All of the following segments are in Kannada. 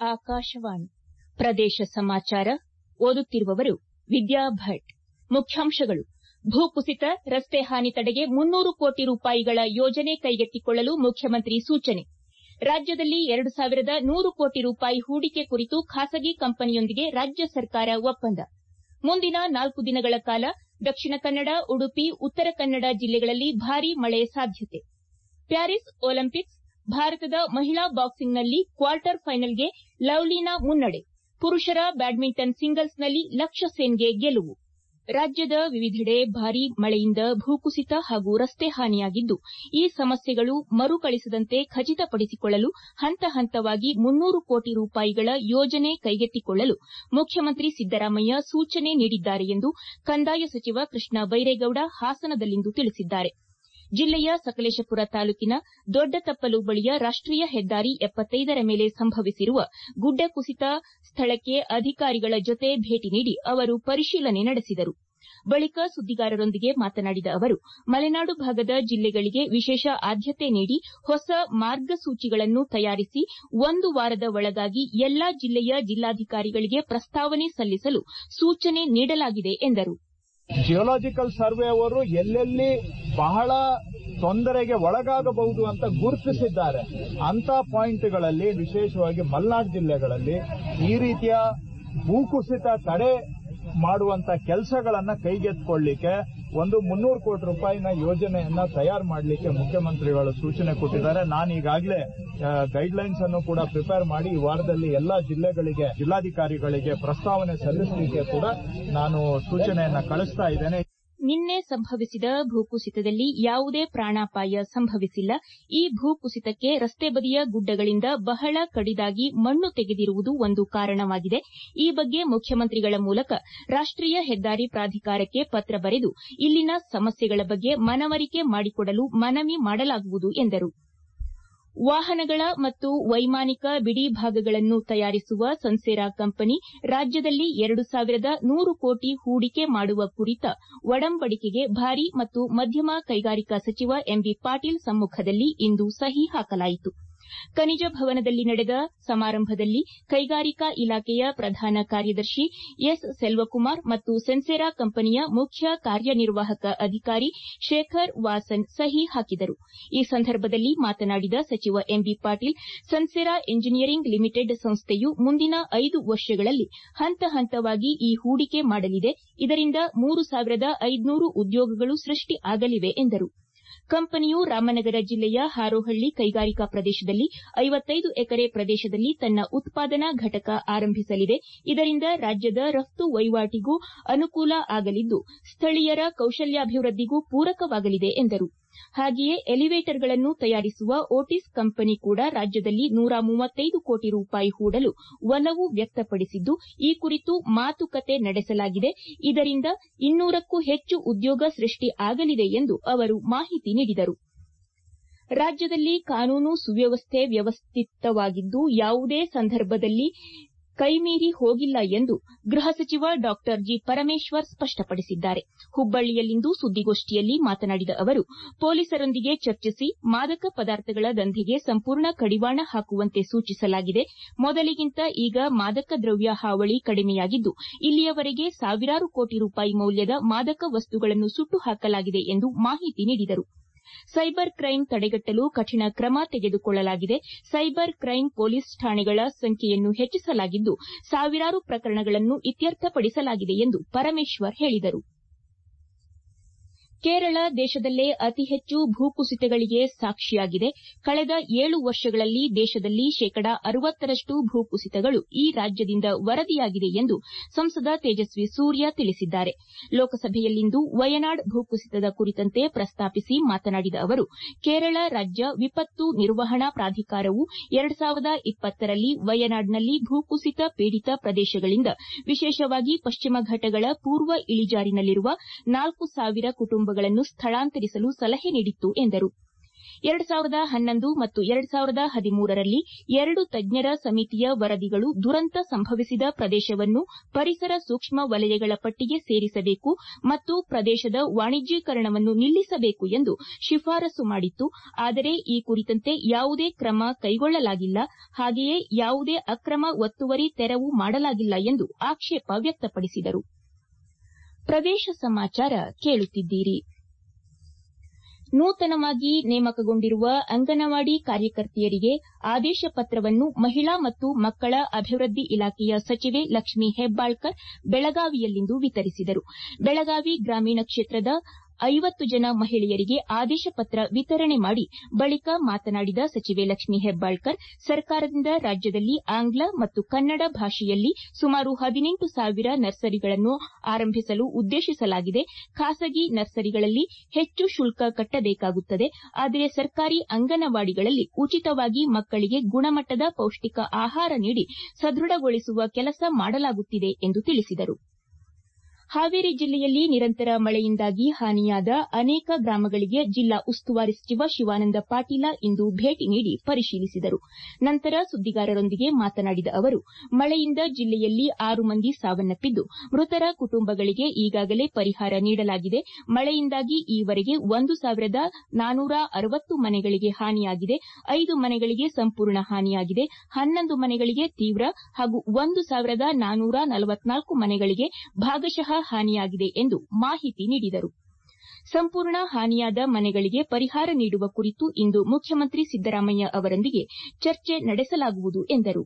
ಆಕಾಶವಾಣಿ ಪ್ರದೇಶ ಸಮಾಚಾರ ಓದುತ್ತಿರುವವರು ವಿದ್ಯಾ ಭಟ್. ಮುಖ್ಯಾಂಶಗಳು. ಭೂಕುಸಿತ, ರಸ್ತೆ ಹಾನಿ ತಡೆಗೆ 300 ಕೋಟಿ ರೂಪಾಯಿಗಳ ಯೋಜನೆ ಕೈಗೆತ್ತಿಕೊಳ್ಳಲು ಮುಖ್ಯಮಂತ್ರಿ ಸೂಚನೆ. ರಾಜ್ಯದಲ್ಲಿ 2100 ಕೋಟಿ ರೂಪಾಯಿ ಹೂಡಿಕೆ ಕುರಿತು ಖಾಸಗಿ ಕಂಪನಿಯೊಂದಿಗೆ ರಾಜ್ಯ ಸರ್ಕಾರ ಒಪ್ಪಂದ. ಮುಂದಿನ 4 ದಿನಗಳ ಕಾಲ ದಕ್ಷಿಣ ಕನ್ನಡ, ಉಡುಪಿ, ಉತ್ತರ ಕನ್ನಡ ಜಿಲ್ಲೆಗಳಲ್ಲಿ ಭಾರೀ ಮಳೆ ಸಾಧ್ಯತೆ. ಪ್ಯಾರಿಸ್ ಒಲಿಂಪಿಕ್ಸ್, ಭಾರತದ ಮಹಿಳಾ ಬಾಕ್ಸಿಂಗ್ನಲ್ಲಿ ಕ್ವಾರ್ಟರ್ ಫೈನಲ್ಗೆ ಲವ್ಲಿನಾ ಮುನ್ನಡೆ. ಪುರುಷರ ಬ್ಯಾಡ್ಮಿಂಟನ್ ಸಿಂಗಲ್ಸ್ನಲ್ಲಿ ಲಕ್ಷ್ಯ ಸೇನ್ಗೆ ಗೆಲುವು. ರಾಜ್ಯದ ವಿವಿಧೆಡೆ ಭಾರೀ ಮಳೆಯಿಂದ ಭೂಕುಸಿತ ಹಾಗೂ ರಸ್ತೆ ಹಾನಿಯಾಗಿದ್ದು, ಈ ಸಮಸ್ಯೆಗಳು ಮರುಕಳಿಸದಂತೆ ಖಚಿತಪಡಿಸಿಕೊಳ್ಳಲು ಹಂತ ಹಂತವಾಗಿ 300 ಕೋಟಿ ರೂಪಾಯಿಗಳ ಯೋಜನೆ ಕೈಗೆತ್ತಿಕೊಳ್ಳಲು ಮುಖ್ಯಮಂತ್ರಿ ಸಿದ್ದರಾಮಯ್ಯ ಸೂಚನೆ ನೀಡಿದ್ದಾರೆ ಎಂದು ಕಂದಾಯ ಸಚಿವ ಕೃಷ್ಣ ಬೈರೇಗೌಡ ಹಾಸನದಲ್ಲಿಂದು ತಿಳಿಸಿದ್ದಾರೆ. ಜಿಲ್ಲೆಯ ಸಕಲೇಶಪುರ ತಾಲೂಕಿನ ದೊಡ್ಡತಪ್ಪಲು ಬಳಿಯ ರಾಷ್ಟೀಯ ಹೆದ್ದಾರಿ 75ರ ಮೇಲೆ ಸಂಭವಿಸಿರುವ ಗುಡ್ಡ ಕುಸಿತ ಸ್ಥಳಕ್ಕೆ ಅಧಿಕಾರಿಗಳ ಜೊತೆ ಭೇಟಿ ನೀಡಿ ಅವರು ಪರಿಶೀಲನೆ ನಡೆಸಿದರು. ಬಳಿಕ ಸುದ್ದಿಗಾರರೊಂದಿಗೆ ಮಾತನಾಡಿದ ಅವರು, ಮಲೆನಾಡು ಭಾಗದ ಜಿಲ್ಲೆಗಳಿಗೆ ವಿಶೇಷ ಆದ್ಯತೆ ನೀಡಿ ಹೊಸ ಮಾರ್ಗಸೂಚಿಗಳನ್ನು ತಯಾರಿಸಿ 1 ವಾರದ ಒಳಗಾಗಿ ಎಲ್ಲಾ ಜಿಲ್ಲೆಯ ಜಿಲ್ಲಾಧಿಕಾರಿಗಳಿಗೆ ಪ್ರಸ್ತಾವನೆ ಸಲ್ಲಿಸಲು ಸೂಚನೆ ನೀಡಲಾಗಿದೆ ಎಂದರು. ಜಿಯೋಲಾಜಿಕಲ್ ಸರ್ವೆ ಅವರು ಎಲ್ಲೆಲ್ಲಿ ಬಹಳ ತೊಂದರೆಗೆ ಒಳಗಾಗಬಹುದು ಅಂತ ಗುರುತಿಸಿದ್ದಾರೆ. ಅಂತ ಪಾಯಿಂಟ್ಗಳಲ್ಲಿ ವಿಶೇಷವಾಗಿ ಮಲೆನಾಡು ಜಿಲ್ಲೆಗಳಲ್ಲಿ ಈ ರೀತಿಯ ಭೂಕುಸಿತ ತಡೆ ಮಾಡುವಂತ ಕೆಲಸಗಳನ್ನ ಕೈಗೆತ್ತಿಕೊಳ್ಳಲಿಕ್ಕೆ ಒಂದು 300 ಕೋಟಿ ರೂಪಾಯಿನ ಯೋಜನೆಯನ್ನ ತಯಾರು ಮಾಡಲಿಕ್ಕೆ ಮುಖ್ಯಮಂತ್ರಿಗಳು ಸೂಚನೆ ಕೊಟ್ಟಿದ್ದಾರೆ. ನಾನು ಈಗಾಗಲೇ ಗೈಡ್ಲೈನ್ಸ್ ಅನ್ನು ಕೂಡ ಪ್ರಿಪೇರ್ ಮಾಡಿ ಈ ವಾರದಲ್ಲಿ ಎಲ್ಲಾ ಜಿಲ್ಲೆಗಳಿಗೆ ಜಿಲ್ಲಾಧಿಕಾರಿಗಳಿಗೆ ಪ್ರಸ್ತಾವನೆ ಸಲ್ಲಿಸಲಿಕ್ಕೆ ಕೂಡ ನಾನು ಸೂಚನೆಯನ್ನ ಕಳಿಸ್ತಾ ಇದ್ದೇನೆ. ನಿನ್ನೆ ಸಂಭವಿಸಿದ ಭೂಕುಸಿತದಲ್ಲಿ ಯಾವುದೇ ಪ್ರಾಣಾಪಾಯ ಸಂಭವಿಸಿಲ್ಲ. ಈ ಭೂಕುಸಿತಕ್ಕೆ ರಸ್ತೆ ಬದಿಯ ಗುಡ್ಡಗಳಿಂದ ಬಹಳ ಕಡಿದಾಗಿ ಮಣ್ಣು ತೆಗೆದಿರುವುದು ಒಂದು ಕಾರಣವಾಗಿದೆ. ಈ ಬಗ್ಗೆ ಮುಖ್ಯಮಂತ್ರಿಗಳ ಮೂಲಕ ರಾಷ್ಟೀಯ ಹೆದ್ದಾರಿ ಪ್ರಾಧಿಕಾರಕ್ಕೆ ಪತ್ರ ಬರೆದು ಇಲ್ಲಿನ ಸಮಸ್ಯೆಗಳ ಬಗ್ಗೆ ಮನವರಿಕೆ ಮಾಡಿಕೊಡಲು ಮನವಿ ಮಾಡಲಾಗುವುದು ಎಂದರು. ವಾಹನಗಳ ಮತ್ತು ವೈಮಾನಿಕ ಬಿಡಿ ಭಾಗಗಳನ್ನು ತಯಾರಿಸುವ ಸನ್ಸೇರಾ ಕಂಪನಿ ರಾಜ್ಯದಲ್ಲಿ 2100 ಕೋಟಿ ಹೂಡಿಕೆ ಮಾಡುವ ಕುರಿತ ಒಡಂಬಡಿಕೆಗೆ ಭಾರೀ ಮತ್ತು ಮಧ್ಯಮ ಕೈಗಾರಿಕಾ ಸಚಿವ ಎಂಬಿ ಪಾಟೀಲ್ ಸಮ್ಮುಖದಲ್ಲಿ ಇಂದು ಸಹಿ ಹಾಕಲಾಯಿತು. ಖನಿಜ ಭವನದಲ್ಲಿ ನಡೆದ ಸಮಾರಂಭದಲ್ಲಿ ಕೈಗಾರಿಕಾ ಇಲಾಖೆಯ ಪ್ರಧಾನ ಕಾರ್ಯದರ್ಶಿ ಎಸ್ ಸೆಲ್ವಕುಮಾರ್ ಮತ್ತು ಸೆನ್ಸೇರಾ ಕಂಪನಿಯ ಮುಖ್ಯ ಕಾರ್ಯನಿರ್ವಾಹಕ ಅಧಿಕಾರಿ ಶೇಖರ್ ವಾಸನ್ ಸಹಿ ಹಾಕಿದರು. ಈ ಸಂದರ್ಭದಲ್ಲಿ ಮಾತನಾಡಿದ ಸಚಿವ M B Patil, Sansera engineering limited ಸಂಸ್ಥೆಯು ಮುಂದಿನ 5 ವರ್ಷಗಳಲ್ಲಿ ಹಂತ ಹಂತವಾಗಿ ಈ ಹೂಡಿಕೆ ಮಾಡಲಿದೆ. ಇದರಿಂದ 3500 ಉದ್ಯೋಗಗಳು ಸೃಷ್ಟಿ ಆಗಲಿವೆ ಎಂದರು. ಕಂಪನಿಯು ರಾಮನಗರ ಜಿಲ್ಲೆಯ ಹಾರೋಹಳ್ಳಿ ಕೈಗಾರಿಕಾ ಪ್ರದೇಶದಲ್ಲಿ 55 ಎಕರೆ ಪ್ರದೇಶದಲ್ಲಿ ತನ್ನ ಉತ್ಪಾದನಾ ಘಟಕ ಆರಂಭಿಸಲಿದೆ. ಇದರಿಂದ ರಾಜ್ಯದ ರಫ್ತು ವಹಿವಾಟಿಗೂ ಅನುಕೂಲ ಆಗಲಿದ್ದು, ಸ್ಥಳೀಯರ ಕೌಶಲ್ಯಾಭಿವೃದ್ಧಿಗೂ ಪೂರಕವಾಗಲಿದೆ ಎಂದರು. ಹಾಗೆಯೇ ಎಲಿವೇಟರ್ಗಳನ್ನು ತಯಾರಿಸುವ ಓಟಿಸ್ ಕಂಪನಿ ಕೂಡ ರಾಜ್ಯದಲ್ಲಿ 135 ಕೋಟಿ ರೂಪಾಯಿ ಹೂಡಲು ಒಲವು ವ್ಯಕ್ತಪಡಿಸಿದ್ದು, ಈ ಕುರಿತು ಮಾತುಕತೆ ನಡೆಸಲಾಗಿದೆ. ಇದರಿಂದ 200ಕ್ಕೂ ಹೆಚ್ಚು ಉದ್ಯೋಗ ಸೃಷ್ಟಿ ಆಗಲಿದೆ ಎಂದು ಅವರು ಮಾಹಿತಿ ನೀಡಿದರು. ರಾಜ್ಯದಲ್ಲಿ ಕಾನೂನು ಸುವ್ಯವಸ್ಥೆ ವ್ಯವಸ್ಥಿತವಾಗಿದ್ದು, ಯಾವುದೇ ಸಂದರ್ಭದಲ್ಲಿ ಕೈಮೀರಿ ಹೋಗಿಲ್ಲ ಎಂದು ಗೃಹ ಸಚಿವ ಡಾ ಜಿ. ಪರಮೇಶ್ವರ್ ಸ್ಪಷ್ಟಪಡಿಸಿದ್ದಾರೆ. ಹುಬ್ಬಳ್ಳಿಯಲ್ಲಿಂದು ಸುದ್ದಿಗೋಷ್ಠಿಯಲ್ಲಿ ಮಾತನಾಡಿದ ಅವರು, ಪೊಲೀಸರೊಂದಿಗೆ ಚರ್ಚಿಸಿ ಮಾದಕ ಪದಾರ್ಥಗಳ ದಂಧೆಗೆ ಸಂಪೂರ್ಣ ಕಡಿವಾಣ ಹಾಕುವಂತೆ ಸೂಚಿಸಲಾಗಿದೆ. ಮೊದಲಿಗಿಂತ ಈಗ ಮಾದಕ ದ್ರವ್ಯ ಹಾವಳಿ ಕಡಿಮೆಯಾಗಿದ್ದು, ಇಲ್ಲಿಯವರೆಗೆ ಸಾವಿರಾರು ಕೋಟಿ ರೂಪಾಯಿ ಮೌಲ್ಯದ ಮಾದಕ ವಸ್ತುಗಳನ್ನು ಸುಟ್ಟು ಹಾಕಲಾಗಿದೆ ಎಂದು ಮಾಹಿತಿ ನೀಡಿದರು. ಸೈಬರ್ ಕ್ರೈಂ ತಡೆಗಟ್ಟಲು ಕಠಿಣ ಕ್ರಮ ತೆಗೆದುಕೊಳ್ಳಲಾಗಿದೆ. ಸೈಬರ್ ಕ್ರೈಂ ಪೊಲೀಸ್ ಠಾಣೆಗಳ ಸಂಖ್ಯೆಯನ್ನು ಹೆಚ್ಚಿಸಲಾಗಿದ್ದು, ಸಾವಿರಾರು ಪ್ರಕರಣಗಳನ್ನು ಇತ್ಯರ್ಥಪಡಿಸಲಾಗಿದೆ ಎಂದು ಪರಮೇಶ್ವರ್ ಹೇಳಿದರು. ಕೇರಳ ದೇಶದಲ್ಲೇ ಅತಿ ಹೆಚ್ಚು ಭೂಕುಸಿತಗಳಿಗೆ ಸಾಕ್ಷಿಯಾಗಿದೆ. ಕಳೆದ 7 ವರ್ಷಗಳಲ್ಲಿ ದೇಶದಲ್ಲಿ ಶೇಕಡಾ 60ರಷ್ಟು ಭೂಕುಸಿತಗಳು ಈ ರಾಜ್ಯದಿಂದ ವರದಿಯಾಗಿದೆ ಎಂದು ಸಂಸದ ತೇಜಸ್ವಿ ಸೂರ್ಯ ತಿಳಿಸಿದ್ದಾರೆ. ಲೋಕಸಭೆಯಲ್ಲಿಂದು ವಯನಾಡ್ ಭೂಕುಸಿತದ ಕುರಿತಂತೆ ಪ್ರಸ್ತಾಪಿಸಿ ಮಾತನಾಡಿದ ಅವರು, ಕೇರಳ ರಾಜ್ಯ ವಿಪತ್ತು ನಿರ್ವಹಣಾ ಪ್ರಾಧಿಕಾರವು 2020ರಲ್ಲಿ ವಯನಾಡ್ನಲ್ಲಿ ಭೂಕುಸಿತ ಪೀಡಿತ ಪ್ರದೇಶಗಳಿಂದ ವಿಶೇಷವಾಗಿ ಪಶ್ಚಿಮ ಘಟ್ಟಗಳ ಪೂರ್ವ ಇಳಿಜಾರಿನಲ್ಲಿರುವ 4,000 ಕುಟುಂಬಗಳನ್ನು ಸ್ಥಳಾಂತರಿಸಲು ಸಲಹೆ ನೀಡಿತ್ತು ಎಂದರು. 2011 ಮತ್ತು 2013ರಲ್ಲಿ 2 ತಜ್ಞರ ಸಮಿತಿಯ ವರದಿಗಳು ದುರಂತ ಸಂಭವಿಸಿದ ಪ್ರದೇಶವನ್ನು ಪರಿಸರ ಸೂಕ್ಷ್ಮ ವಲಯಗಳ ಪಟ್ಟಿಗೆ ಸೇರಿಸಬೇಕು ಮತ್ತು ಪ್ರದೇಶದ ವಾಣಿಜ್ಯೀಕರಣವನ್ನು ನಿಲ್ಲಿಸಬೇಕು ಎಂದು ಶಿಫಾರಸು ಮಾಡಿತ್ತು. ಆದರೆ ಈ ಕುರಿತಂತೆ ಯಾವುದೇ ಕ್ರಮ ಕೈಗೊಳ್ಳಲಾಗಿಲ್ಲ. ಹಾಗೆಯೇ ಯಾವುದೇ ಅಕ್ರಮ ಒತ್ತುವರಿ ತೆರವು ಮಾಡಲಾಗಿಲ್ಲ ಎಂದು ಆಕ್ಷೇಪ ವ್ಯಕ್ತಪಡಿಸಿದರು. ಪ್ರದೇಶ ಸಮಾಚಾರ ಕೇಳುತ್ತಿದ್ದೀರಿ. ನೂತನವಾಗಿ ನೇಮಕಗೊಂಡಿರುವ ಅಂಗನವಾಡಿ ಕಾರ್ಯಕರ್ತೆಯರಿಗೆ ಆದೇಶ ಪತ್ರವನ್ನು ಮಹಿಳಾ ಮತ್ತು ಮಕ್ಕಳ ಅಭಿವೃದ್ಧಿ ಇಲಾಖೆಯ ಸಚಿವೆ ಲಕ್ಷ್ಮೀ ಹೆಬ್ಬಾಳ್ಕರ್ ಬೆಳಗಾವಿಯಲ್ಲಿಂದು ವಿತರಿಸಿದರು. ಬೆಳಗಾವಿ ಗ್ರಾಮೀಣ ಕ್ಷೇತ್ರದ 50 ಜನ ಮಹಿಳೆಯರಿಗೆ ಆದೇಶ ಪತ್ರ ವಿತರಣೆ ಮಾಡಿ ಬಳಿಕ ಮಾತನಾಡಿದ ಸಚಿವೆ ಲಕ್ಷ್ಮೀ ಹೆಬ್ಬಾಳ್ಕರ್, ಸರ್ಕಾರದಿಂದ ರಾಜ್ಯದಲ್ಲಿ ಆಂಗ್ಲ ಮತ್ತು ಕನ್ನಡ ಭಾಷೆಯಲ್ಲಿ ಸುಮಾರು 18,000 ನರ್ಸರಿಗಳನ್ನು ಆರಂಭಿಸಲು ಉದ್ದೇಶಿಸಲಾಗಿದೆ. ಖಾಸಗಿ ನರ್ಸರಿಗಳಲ್ಲಿ ಹೆಚ್ಚು ಶುಲ್ಕ ಕಟ್ಟಬೇಕಾಗುತ್ತದೆ. ಆದರೆ ಸರ್ಕಾರಿ ಅಂಗನವಾಡಿಗಳಲ್ಲಿ ಉಚಿತವಾಗಿ ಮಕ್ಕಳಿಗೆ ಗುಣಮಟ್ಟದ ಪೌಷ್ಟಿಕ ಆಹಾರ ನೀಡಿ ಸದೃಢಗೊಳಿಸುವ ಕೆಲಸ ಮಾಡಲಾಗುತ್ತಿದೆ ಎಂದು ತಿಳಿಸಿದರು. ಹಾವೇರಿ ಜಿಲ್ಲೆಯಲ್ಲಿ ನಿರಂತರ ಮಳೆಯಿಂದಾಗಿ ಹಾನಿಯಾದ ಅನೇಕ ಗ್ರಾಮಗಳಿಗೆ ಜಿಲ್ಲಾ ಉಸ್ತುವಾರಿ ಸಚಿವ ಶಿವಾನಂದ ಪಾಟೀಲ ಇಂದು ಭೇಟಿ ನೀಡಿ ಪರಿಶೀಲಿಸಿದರು. ನಂತರ ಸುದ್ದಿಗಾರರೊಂದಿಗೆ ಮಾತನಾಡಿದ ಅವರು, ಮಳೆಯಿಂದ ಜಿಲ್ಲೆಯಲ್ಲಿ 6 ಮಂದಿ ಸಾವನ್ನಪ್ಪಿದ್ದು, ಮೃತರ ಕುಟುಂಬಗಳಿಗೆ ಈಗಾಗಲೇ ಪರಿಹಾರ ನೀಡಲಾಗಿದೆ. ಮಳೆಯಿಂದಾಗಿ ಈವರೆಗೆ 1,460 ಮನೆಗಳಿಗೆ ಹಾನಿಯಾಗಿದೆ. 5 ಮನೆಗಳಿಗೆ ಸಂಪೂರ್ಣ ಹಾನಿಯಾಗಿದೆ. 11 ಮನೆಗಳಿಗೆ ತೀವ್ರ ಹಾಗೂ 1,444 ಮನೆಗಳಿಗೆ ಭಾಗಶಃ ಹಾನಿಯಾಗಿದೆ ಎಂದು ಮಾಹಿತಿ ನೀಡಿದರು. ಸಂಪೂರ್ಣ ಹಾನಿಯಾದ ಮನೆಗಳಿಗೆ ಪರಿಹಾರ ನೀಡುವ ಕುರಿತು ಇಂದು ಮುಖ್ಯಮಂತ್ರಿ ಸಿದ್ದರಾಮಯ್ಯ ಅವರೊಂದಿಗೆ ಚರ್ಚೆ ನಡೆಸಲಾಗುವುದು ಎಂದರು.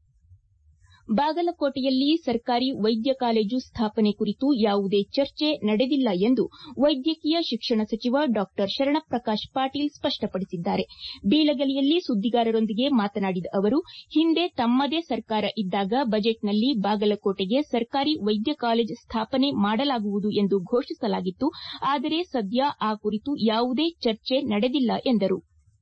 ಬಾಗಲಕೋಟೆಯಲ್ಲಿ ಸರ್ಕಾರಿ ವೈದ್ಯ ಕಾಲೇಜು ಸ್ಥಾಪನೆ ಕುರಿತು ಯಾವುದೇ ಚರ್ಚೆ ನಡೆದಿಲ್ಲ ಎಂದು ವೈದ್ಯಕೀಯ ಶಿಕ್ಷಣ ಸಚಿವ ಡಾ ಶರಣಪ್ರಕಾಶ್ ಪಾಟೀಲ್ ಸ್ಪಷ್ಟಪಡಿಸಿದ್ದಾರೆ. ಬೀಳಗಲಿಯಲ್ಲಿ ಸುದ್ದಿಗಾರರೊಂದಿಗೆ ಮಾತನಾಡಿದ ಅವರು, ಹಿಂದೆ ತಮ್ಮದೇ ಸರ್ಕಾರ ಇದ್ದಾಗ ಬಜೆಟ್ನಲ್ಲಿ ಬಾಗಲಕೋಟೆಗೆ ಸರ್ಕಾರಿ ವೈದ್ಯ ಕಾಲೇಜು ಸ್ಥಾಪನೆ ಮಾಡಲಾಗುವುದು ಎಂದು ಘೋಷಿಸಲಾಗಿತ್ತು. ಆದರೆ ಸದ್ಯ ಆ ಕುರಿತು ಯಾವುದೇ ಚರ್ಚೆ ನಡೆದಿಲ್ಲ ಎಂದರು.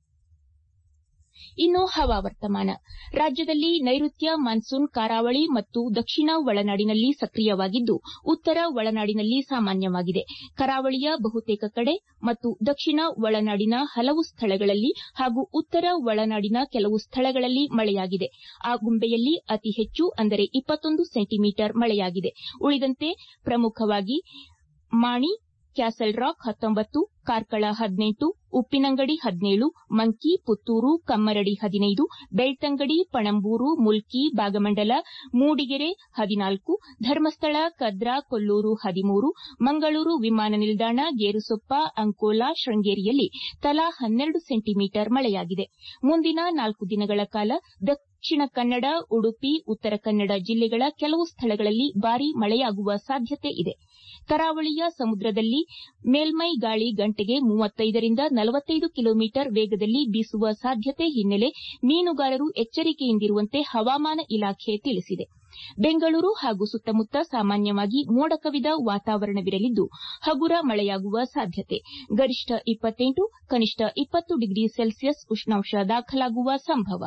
ಇನ್ನು ಹವಾವರ್ತಮಾನ. ರಾಜ್ಯದಲ್ಲಿ ನೈಋತ್ಯ ಮಾನ್ಸೂನ್ ಕರಾವಳಿ ಮತ್ತು ದಕ್ಷಿಣ ಒಳನಾಡಿನಲ್ಲಿ ಸಕ್ರಿಯವಾಗಿದ್ದು, ಉತ್ತರ ಒಳನಾಡಿನಲ್ಲಿ ಸಾಮಾನ್ಯವಾಗಿದೆ. ಕರಾವಳಿಯ ಬಹುತೇಕ ಕಡೆ ಮತ್ತು ದಕ್ಷಿಣ ಒಳನಾಡಿನ ಹಲವು ಸ್ಥಳಗಳಲ್ಲಿ ಹಾಗೂ ಉತ್ತರ ಒಳನಾಡಿನ ಕೆಲವು ಸ್ಥಳಗಳಲ್ಲಿ ಮಳೆಯಾಗಿದೆ. ಆಗುಂಬೆಯಲ್ಲಿ ಅತಿ ಹೆಚ್ಚು ಅಂದರೆ 21 ಸೆಂಟಿಮೀಟರ್ ಮಳೆಯಾಗಿದೆ. ಉಳಿದಂತೆ ಪ್ರಮುಖವಾಗಿ ಮಾಣಿ, ಕ್ಯಾಸಲ್ ರಾಕ್ 19, ಕಾರ್ಕಳ 18, ಉಪ್ಪಿನಂಗಡಿ 17, ಮಂಕಿ, ಪುತ್ತೂರು, ಕಮ್ಮರಡಿ 15, ಬೆಳ್ತಂಗಡಿ, ಪಣಂಬೂರು, ಮುಲ್ಕಿ, ಭಾಗಮಂಡಲ, ಮೂಡಿಗೆರೆ 14, ಧರ್ಮಸ್ಥಳ, ಕದ್ರಾ, ಕೊಲ್ಲೂರು 13, ಮಂಗಳೂರು ವಿಮಾನ ನಿಲ್ದಾಣ, ಗೇರುಸೊಪ್ಪ, ಅಂಕೋಲಾ, ಶೃಂಗೇರಿಯಲ್ಲಿ ತಲಾ 12 ಸೆಂಟಿಮೀಟರ್ ಮಳೆಯಾಗಿದೆ. ಮುಂದಿನ 4 ದಿನಗಳ ಕಾಲ ದಕ್ಷಿಣ ಕನ್ನಡ, ಉಡುಪಿ, ಉತ್ತರ ಕನ್ನಡ ಜಿಲ್ಲೆಗಳ ಕೆಲವು ಸ್ಥಳಗಳಲ್ಲಿ ಭಾರೀ ಮಳೆಯಾಗುವ ಸಾಧ್ಯತೆ ಇದೆ. ಕರಾವಳಿಯ ಸಮುದ್ರದಲ್ಲಿ ಮೇಲ್ಮೈ ಗಾಳಿ ಗಂಟೆಗೆ 35ರಿಂದ 45 ಕಿಲೋಮೀಟರ್ ವೇಗದಲ್ಲಿ ಬೀಸುವ ಸಾಧ್ಯತೆ ಹಿನ್ನೆಲೆ ಮೀನುಗಾರರು ಎಚ್ಚರಿಕೆಯಿಂದಿರುವಂತೆ ಹವಾಮಾನ ಇಲಾಖೆ ತಿಳಿಸಿದೆ. ಬೆಂಗಳೂರು ಹಾಗೂ ಸುತ್ತಮುತ್ತ ಸಾಮಾನ್ಯವಾಗಿ ಮೋಡ ಕವಿದ ವಾತಾವರಣವಿರಲಿದ್ದು, ಹಗುರ ಮಳೆಯಾಗುವ ಸಾಧ್ಯತೆ. ಗರಿಷ್ಠ 28, ಕನಿಷ್ಠ 20 ಡಿಗ್ರಿ ಸೆಲ್ಸಿಯಸ್ ಉಷ್ಣಾಂಶ ದಾಖಲಾಗುವ ಸಂಭವ.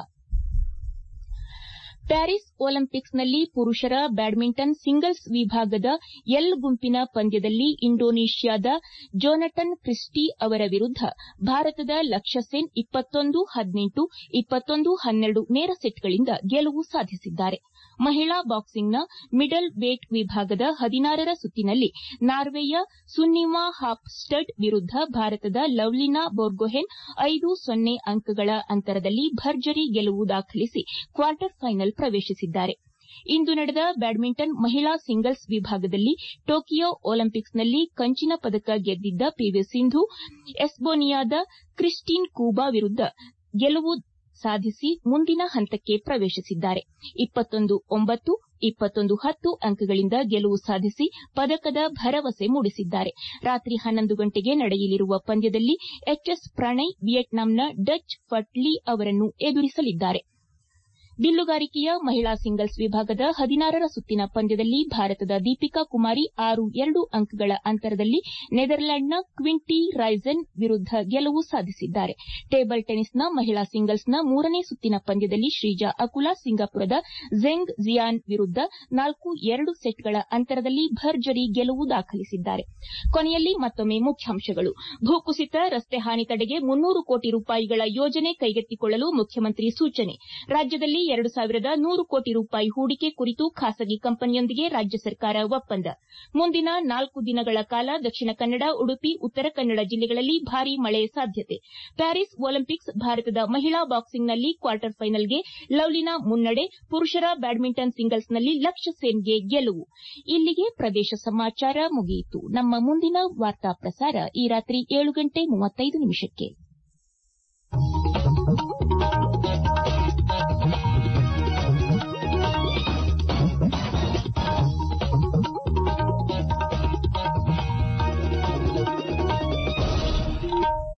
ಪ್ಯಾರಿಸ್ ಒಲಿಂಪಿಕ್ಸ್ನಲ್ಲಿ ಪುರುಷರ ಬ್ಯಾಡ್ಮಿಂಟನ್ ಸಿಂಗಲ್ಸ್ ವಿಭಾಗದ ಎಲ್ ಗುಂಪಿನ ಪಂದ್ಯದಲ್ಲಿ ಇಂಡೋನೇಷ್ಯಾದ ಜೊನಾಟನ್ ಕ್ರಿಸ್ಟಿ ಅವರ ವಿರುದ್ದ ಭಾರತದ ಲಕ್ಷ್ಯ ಸೆನ್ 21-18, 21-12 ನೇರ ಸೆಟ್ಗಳಿಂದ ಗೆಲುವು ಸಾಧಿಸಿದ್ದಾರೆ. ಮಹಿಳಾ ಬಾಕ್ಸಿಂಗ್ನ ಮಿಡಲ್ ವೇಟ್ ವಿಭಾಗದ 16ರ ಸುತ್ತಿನಲ್ಲಿ ನಾರ್ವೆಯ ಸುನ್ನಿವಾ ಹಾಪ್ಸ್ಟಡ್ ವಿರುದ್ದ ಭಾರತದ ಲವ್ಲಿನಾ ಬೋರ್ಗೊಹೆನ್ 5-0 ಅಂಕಗಳ ಅಂತರದಲ್ಲಿ ಭರ್ಜರಿ ಗೆಲುವು ದಾಖಲಿಸಿ ಕ್ವಾರ್ಟರ್ ಫೈನಲ್ ಪ್ರವೇಶಿಸಿದ್ದಾರೆ. ಇಂದು ನಡೆದ ಬ್ಯಾಡ್ಮಿಂಟನ್ ಮಹಿಳಾ ಸಿಂಗಲ್ಸ್ ವಿಭಾಗದಲ್ಲಿ ಟೋಕಿಯೋ ಒಲಿಂಪಿಕ್ಸ್ನಲ್ಲಿ ಕಂಚಿನ ಪದಕ ಗೆದ್ದಿದ್ದ ಪಿವಿ ಸಿಂಧು ಎಸ್ಟೋನಿಯಾದ ಕ್ರಿಸ್ಟಿನ್ ಕೂಬಾ ವಿರುದ್ದ ಗೆಲುವು ಸಾಧಿಸಿ ಮುಂದಿನ ಹಂತಕ್ಕೆ ಪ್ರವೇಶಿಸಿದ್ದಾರೆ. 21-9, 21-10 ಅಂಕಗಳಿಂದ ಗೆಲುವು ಸಾಧಿಸಿ ಪದಕದ ಭರವಸೆ ಮೂಡಿಸಿದ್ದಾರೆ. ರಾತ್ರಿ 11 ಗಂಟೆಗೆ ನಡೆಯಲಿರುವ ಪಂದ್ಯದಲ್ಲಿ ಎಚ್ಎಸ್ ಪ್ರಣಯ್ ವಿಯೆಟ್ನಾಂನ ಡಚ್ ಫಟ್ ಲೀ ಅವರನ್ನು ಎದುರಿಸಲಿದ್ದಾರೆ. ಬಿಲ್ಲುಗಾರಿಕೆಯ ಮಹಿಳಾ ಸಿಂಗಲ್ಸ್ ವಿಭಾಗದ 16ರ ಸುತ್ತಿನ ಪಂದ್ಯದಲ್ಲಿ ಭಾರತದ ದೀಪಿಕಾ ಕುಮಾರಿ 6-2 ಅಂಕಗಳ ಅಂತರದಲ್ಲಿ ನೆದರ್ಲೆಂಡ್ನ ಕ್ವಿಂಟಿ ರೈಸೆನ್ ವಿರುದ್ದ ಗೆಲುವು ಸಾಧಿಸಿದ್ದಾರೆ. ಟೇಬಲ್ ಟೆನಿಸ್ನ ಮಹಿಳಾ ಸಿಂಗಲ್ಸ್ನ 3ನೇ ಸುತ್ತಿನ ಪಂದ್ಯದಲ್ಲಿ ಶ್ರೀಜಾ ಅಕುಲಾ ಸಿಂಗಾಪುರದ ಝೆಂಗ್ ಜಿಯಾನ್ ವಿರುದ್ದ 4-2 ಸೆಟ್ಗಳ ಅಂತರದಲ್ಲಿ ಭರ್ಜರಿ ಗೆಲುವು ದಾಖಲಿಸಿದ್ದಾರೆ. ಕೊನೆಯಲ್ಲಿ ಮತ್ತೊಮ್ಮೆ ಮುಖ್ಯಾಂಶಗಳು. ಭೂಕುಸಿತ, ರಸ್ತೆ ಹಾನಿ ತಡೆಗೆ 300 ಕೋಟಿ ರೂಪಾಯಿಗಳ ಯೋಜನೆ ಕೈಗೆತ್ತಿಕೊಳ್ಳಲು ಮುಖ್ಯಮಂತ್ರಿ ಸೂಚನೆ. ರಾಜ್ಯದಲ್ಲಿ 2,100 ಕೋಟಿ ರೂಪಾಯಿ ಹೂಡಿಕೆ ಕುರಿತು ಖಾಸಗಿ ಕಂಪನಿಯೊಂದಿಗೆ ರಾಜ್ಯ ಸರ್ಕಾರ ಒಪ್ಪಂದ. ಮುಂದಿನ 4 ದಿನಗಳ ಕಾಲ ದಕ್ಷಿಣ ಕನ್ನಡ, ಉಡುಪಿ, ಉತ್ತರ ಕನ್ನಡ ಜಿಲ್ಲೆಗಳಲ್ಲಿ ಭಾರೀ ಮಳೆ ಸಾಧ್ಯತೆ. ಪ್ಯಾರಿಸ್ ಒಲಿಂಪಿಕ್ಸ್ ಭಾರತದ ಮಹಿಳಾ ಬಾಕ್ಸಿಂಗ್ನಲ್ಲಿ ಕ್ವಾರ್ಟರ್ ಫೈನಲ್ಗೆ ಲವ್ಲಿನಾ ಮುನ್ನಡೆ. ಪುರುಷರ ಬ್ಯಾಡ್ಮಿಂಟನ್ ಸಿಂಗಲ್ಸ್ನಲ್ಲಿ ಲಕ್ಷ್ಯ ಸೇನ್ಗೆ ಗೆಲುವು. ಇಲ್ಲಿಗೆ ಪ್ರದೇಶ ಸಮಾಚಾರ ಮುಗಿಯಿತು. ನಮ್ಮ ಮುಂದಿನ ವಾರ್ತಾ ಪ್ರಸಾರ ಈ ರಾತ್ರಿ 7:35 ನಿಮಿಷಕ್ಕೆ.